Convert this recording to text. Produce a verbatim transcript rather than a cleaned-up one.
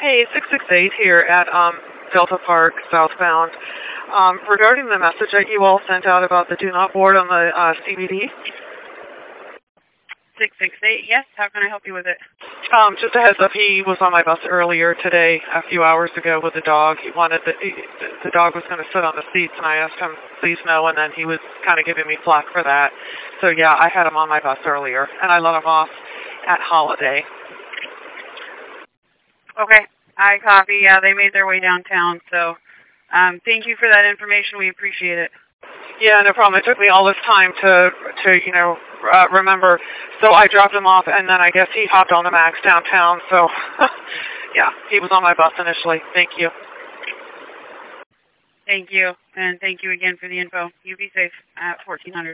Hey, six six eight here at um, Delta Park, southbound. Um, regarding the message that you all sent out about the do not board on the uh, C B D. six six eight, yes. How can I help you with it? Um, just a heads up, he was on my bus earlier today, a few hours ago, with a dog. He wanted the, he, the dog was going to sit on the seats, and I asked him, please no, and then he was kind of giving me flack for that. So yeah, I had him on my bus earlier, and I let him off at Holiday. Okay, I copy. Yeah, they made their way downtown, so um, thank you for that information. We appreciate it. Yeah, no problem. It took me all this time to, to you know, uh, remember. So I dropped him off, and then I guess he hopped on the Max downtown. So, yeah, he was on my bus initially. Thank you. Thank you, and thank you again for the info. You be safe at fourteen hundred.